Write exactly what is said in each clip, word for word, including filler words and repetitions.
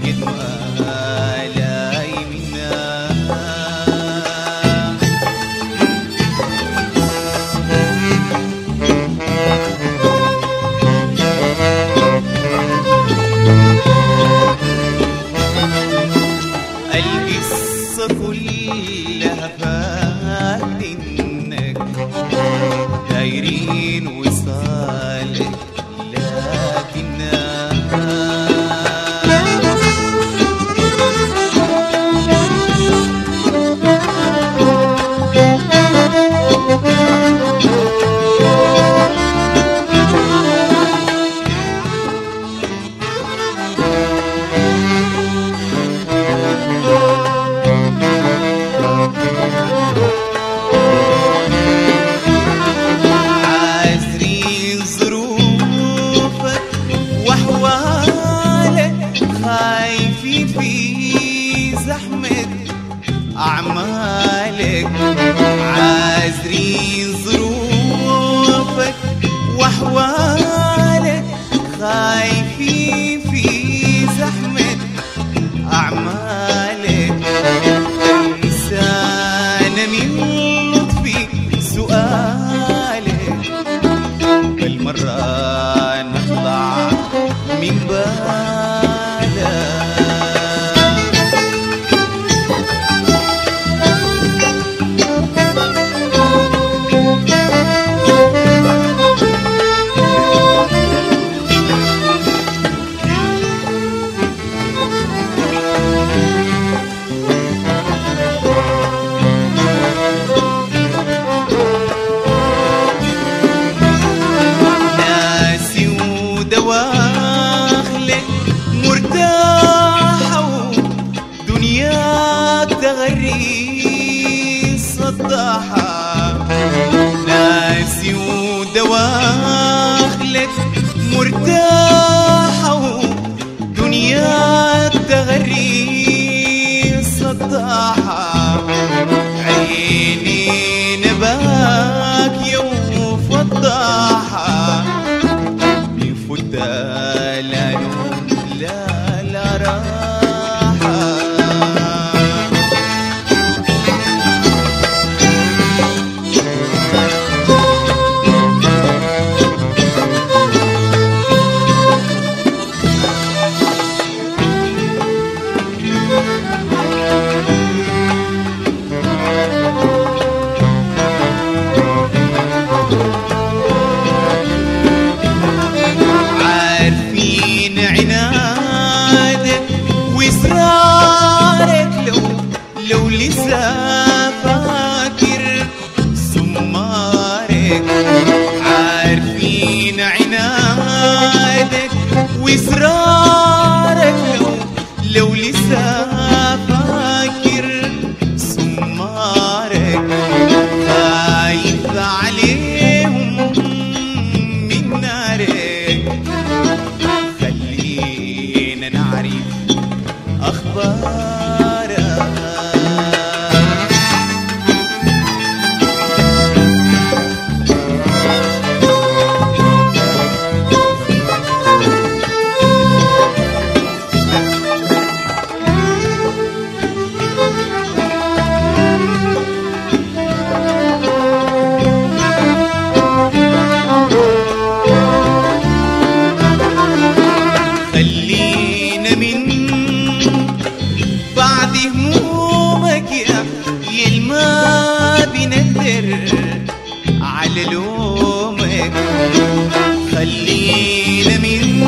قد ما لاي منا القصة كلها فات انك دايرين وصالك لكنها عازرين ظروفك واحوالك خايفين في زحمة أعمالك عازرين ظروفك واحوالك خايفين في زحمة أعمالك إنسان من لطفي سؤالك بالمرة نطلع من بالك ناسي ودواخلك مرتاحة ودنياك تغري صداحة ناسي ودواخلك مرتاحة ودنياك تغري صداحة عيني نباك يوم فضاحة بفوت لا نوم لا لا راحة عارفين عنادك وإصرارك لو لو لسه فاكر سمارك عارفين عنادك وإصرارك لو لو لسه فاكر سمارك خايف عليهم من نارك خلينا نعرف أخبارك خلينا من بعد همومك يا يلما بنقدر على لومك خلينا من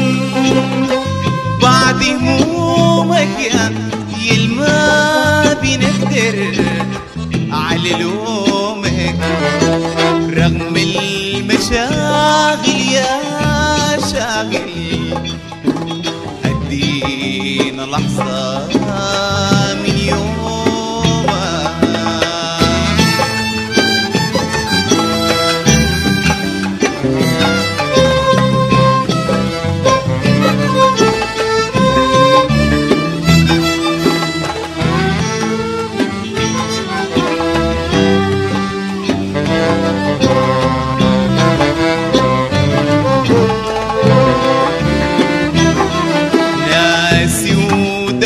بعد همومك يا يلما بنقدر على لومك رغم المشاغل يا شاغل ادينا لحظة من يومك ناسي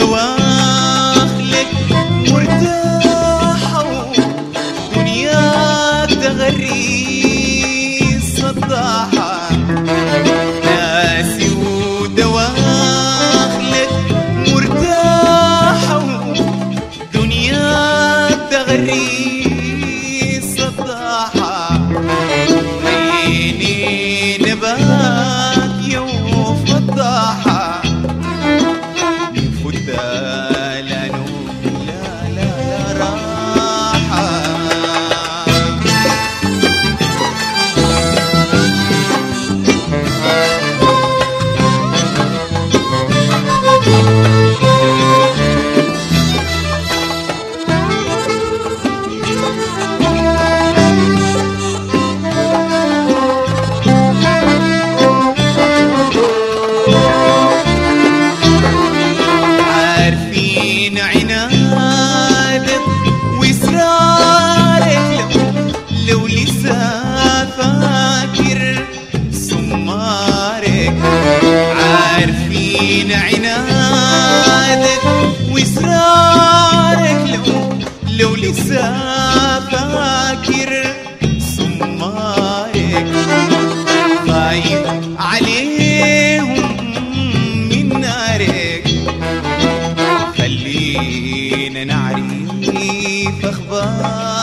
عارفين عنادك وإصرارك لو لو لسه فاكر سمارك. عارفين عنادك وإصرارك لو لو لسه فاكر سمارك. خايف عليهم من نارك، خلينا نعرف أخبار